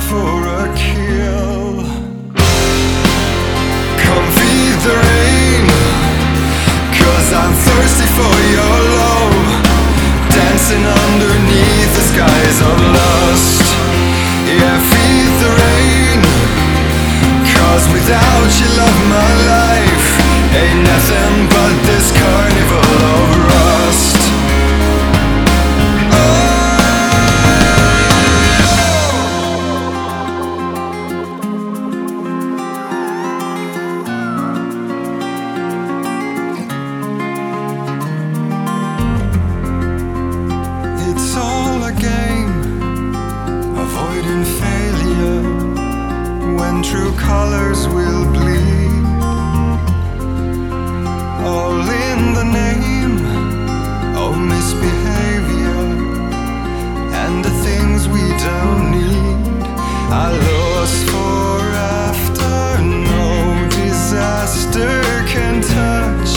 for a kill. Come feed the rain, 'cause I'm thirsty for your love. Dancing underneath the skies of lust. Yeah, feed the rain, 'cause without you, love, my life ain't nothing but this carnival of rust. It's all a game, avoiding failure when true colors will bleed. All in the name of misbehavior and the things we don't need. I lost for after no disaster can touch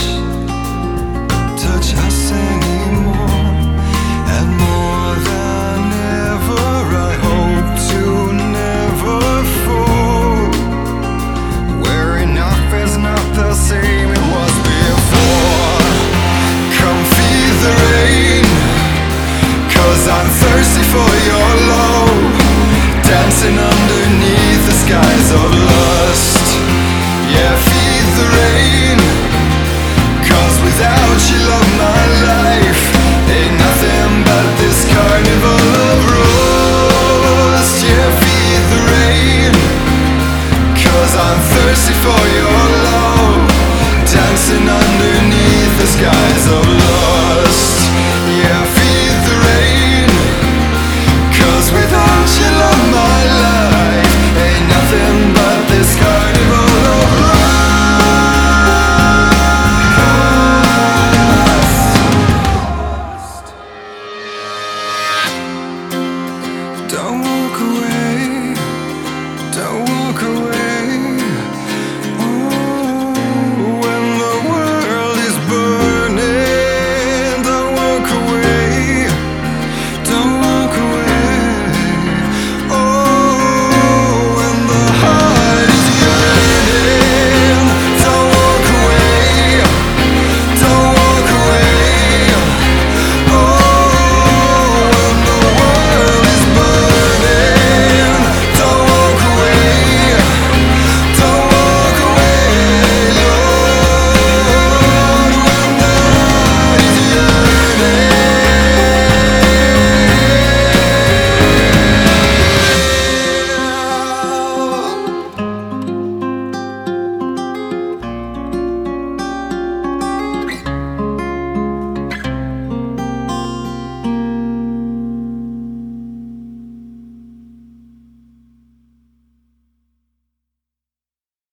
us anymore. And more than ever, I hope to never fall, where enough is not the same it was before. Come feed the rain, 'cause I'm thirsty for your love. Dancing underneath the skies of lust. Yeah, feed the rain, 'cause without you, love, my life ain't nothing but this carnival of rust. Yeah, feed the rain, 'cause I'm thirsty for your love. Dancing underneath the skies of lust. Yeah, feed the rain, 'cause without you, love, my life ain't nothing but this carnival of rust. Don't walk away, don't walk away.